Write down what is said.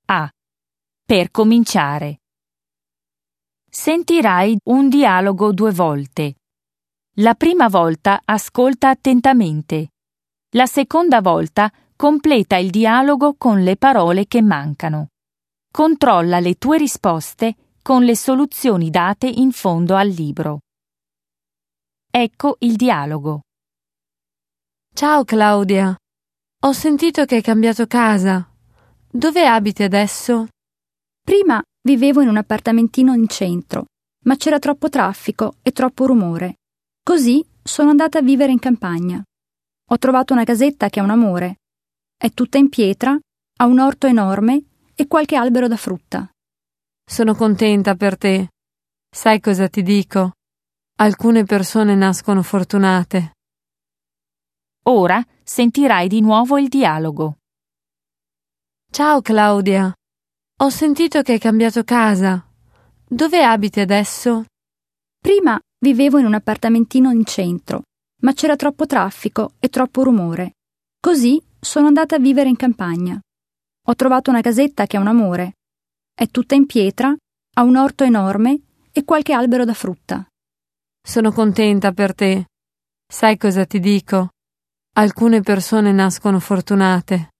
A. Per cominciare. Sentirai un dialogo 2 volte. La prima volta ascolta attentamente. La seconda volta completa il dialogo con le parole che mancano. Controlla le tue risposte con le soluzioni date in fondo al libro. Ecco il dialogo. Ciao Claudia, ho sentito che hai cambiato casa. Dove abiti adesso? Prima vivevo in un appartamentino in centro, ma c'era troppo traffico e troppo rumore. Così sono andata a vivere in campagna. Ho trovato una casetta che è un amore. È tutta in pietra, ha un orto enorme e qualche albero da frutta. Sono contenta per te. Sai cosa ti dico? Alcune persone nascono fortunate. Ora sentirai di nuovo il dialogo. Ciao Claudia, ho sentito che hai cambiato casa. Dove abiti adesso? Prima vivevo in un appartamentino in centro, ma c'era troppo traffico e troppo rumore. Così sono andata a vivere in campagna. Ho trovato una casetta che è un amore. È tutta in pietra, ha un orto enorme e qualche albero da frutta. Sono contenta per te. Sai cosa ti dico? Alcune persone nascono fortunate.